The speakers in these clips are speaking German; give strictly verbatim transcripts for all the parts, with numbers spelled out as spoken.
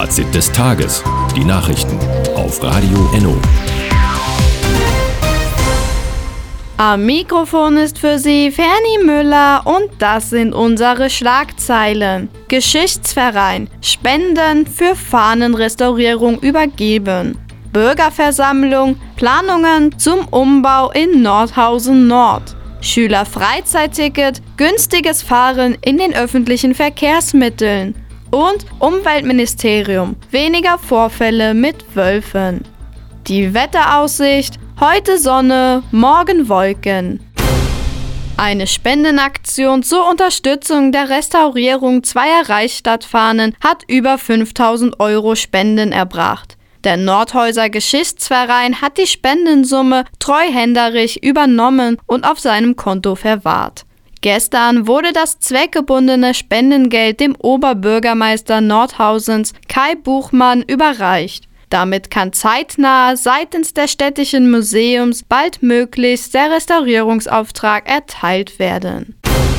Fazit des Tages. Die Nachrichten auf Radio Enno. Am Mikrofon ist für Sie Fernie Müller und das sind unsere Schlagzeilen. Geschichtsverein, Spenden für Fahnenrestaurierung übergeben. Bürgerversammlung, Planungen zum Umbau in Nordhausen Nord. Schülerfreizeitticket, günstiges Fahren in den öffentlichen Verkehrsmitteln. Und Umweltministerium, weniger Vorfälle mit Wölfen. Die Wetteraussicht, heute Sonne, morgen Wolken. Eine Spendenaktion zur Unterstützung der Restaurierung zweier Reichsstadtfahnen hat über fünftausend Euro Spenden erbracht. Der Nordhäuser Geschichtsverein hat die Spendensumme treuhänderisch übernommen und auf seinem Konto verwahrt. Gestern wurde das zweckgebundene Spendengeld dem Oberbürgermeister Nordhausens Kai Buchmann überreicht. Damit kann zeitnah seitens des städtischen Museums baldmöglichst der Restaurierungsauftrag erteilt werden.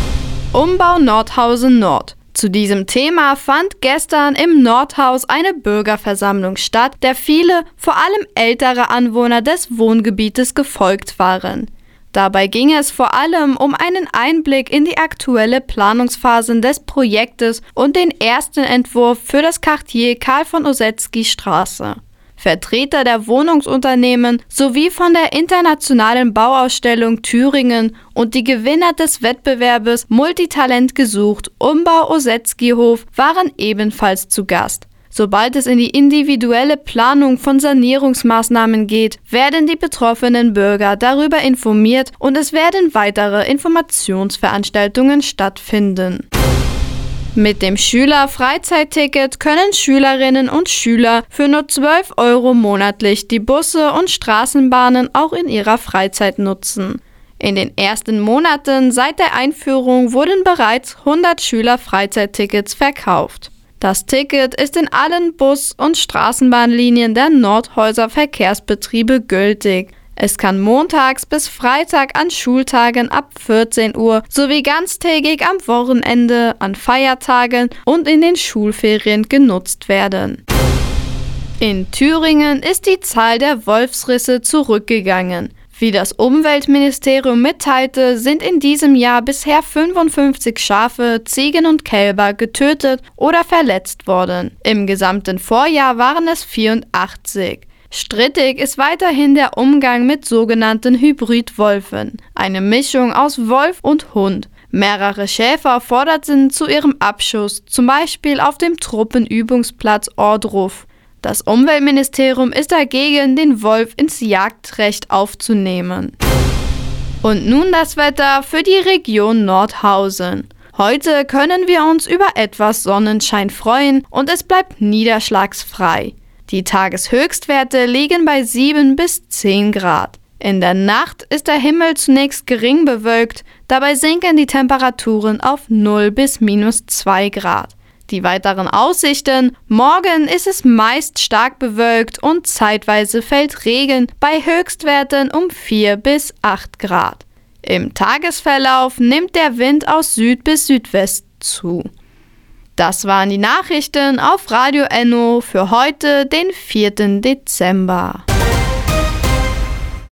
Umbau Nordhausen Nord. Zu diesem Thema fand gestern im Nordhaus eine Bürgerversammlung statt, der viele, vor allem ältere Anwohner des Wohngebietes gefolgt waren. Dabei ging es vor allem um einen Einblick in die aktuelle Planungsphase des Projektes und den ersten Entwurf für das Quartier Karl von Ossezky Straße. Vertreter der Wohnungsunternehmen sowie von der internationalen Bauausstellung Thüringen und die Gewinner des Wettbewerbes Multitalent gesucht, Umbau Ossezky-Hof, waren ebenfalls zu Gast. Sobald es in die individuelle Planung von Sanierungsmaßnahmen geht, werden die betroffenen Bürger darüber informiert und es werden weitere Informationsveranstaltungen stattfinden. Mit dem Schülerfreizeitticket können Schülerinnen und Schüler für nur zwölf Euro monatlich die Busse und Straßenbahnen auch in ihrer Freizeit nutzen. In den ersten Monaten seit der Einführung wurden bereits hundert Schülerfreizeittickets verkauft. Das Ticket ist in allen Bus- und Straßenbahnlinien der Nordhäuser Verkehrsbetriebe gültig. Es kann montags bis Freitag an Schultagen ab vierzehn Uhr sowie ganztägig am Wochenende, an Feiertagen und in den Schulferien genutzt werden. In Thüringen ist die Zahl der Wolfsrisse zurückgegangen. Wie das Umweltministerium mitteilte, sind in diesem Jahr bisher fünfundfünfzig Schafe, Ziegen und Kälber getötet oder verletzt worden. Im gesamten Vorjahr waren es vierundachtzig. Strittig ist weiterhin der Umgang mit sogenannten Hybridwölfen, eine Mischung aus Wolf und Hund. Mehrere Schäfer forderten zu ihrem Abschuss, zum Beispiel auf dem Truppenübungsplatz Ohrdruf. Das Umweltministerium ist dagegen, den Wolf ins Jagdrecht aufzunehmen. Und nun das Wetter für die Region Nordhausen. Heute können wir uns über etwas Sonnenschein freuen und es bleibt niederschlagsfrei. Die Tageshöchstwerte liegen bei sieben bis zehn Grad. In der Nacht ist der Himmel zunächst gering bewölkt, dabei sinken die Temperaturen auf null bis minus zwei Grad. Die weiteren Aussichten: Morgen ist es meist stark bewölkt und zeitweise fällt Regen bei Höchstwerten um vier bis acht Grad. Im Tagesverlauf nimmt der Wind aus Süd bis Südwest zu. Das waren die Nachrichten auf Radio Enno für heute, den vierten Dezember.